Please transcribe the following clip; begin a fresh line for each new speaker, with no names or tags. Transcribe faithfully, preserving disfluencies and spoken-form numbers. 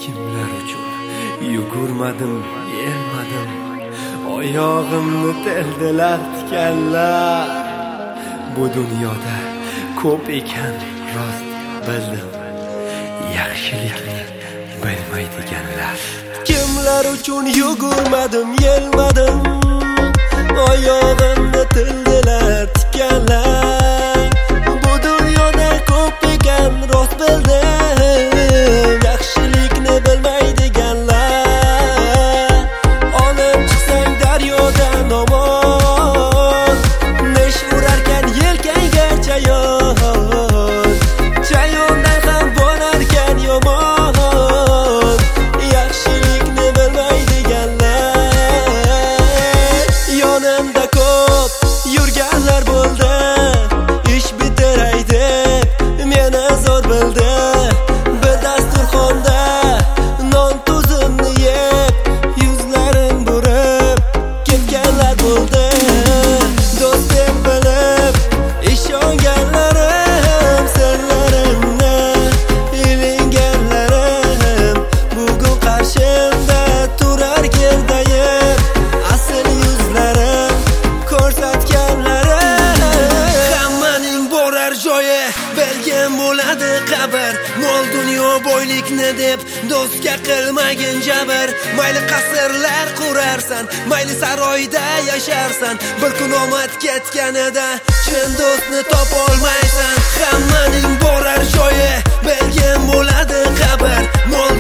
Kimlar uchun yugurmadim, yelmadim, oyog'imni teldilar tikanlar. Bu dunyoda ko'p ekan rost bildim, yaxshilikni bilmaydiganlar. Kimlar uchun yugurmadim, yelmadim, oyog'imni teldilar tikanlar. Bu dunyoda ko'p ekan rost bildim, yaxshilikni bilmaydiganlar. Olib chiqsang daryodan omon, nesh urarkan yelkangga chayon, chayondan ham borarkan yomon, yaxshilikni bilmaydiganlar. Yonimda ko'p yurganlar bo'ldi, ish bitiray deb meni zo'r bildi. Bir dasturxonda non tuzimni yeb, yuzlarim burib ketganlar bo'ldi. Do'st deb bilib ishonganlarim, sirlarimni ilinganlarim, bugun qarshimda turar gerdayib, asl yuzlarim ko'rsatganlarim. Hammaning borar joyi bergan bo'ladi qabr, mol dunyo boylikni deb do'stga qilmagin jabr. Mayli qasrlar qurarsan, mayli saroyda yasharsan, bir kun omad ketganida chin do'stni topolmaysan. Hammaning borar joyi bergan bo'ladi qabr, mol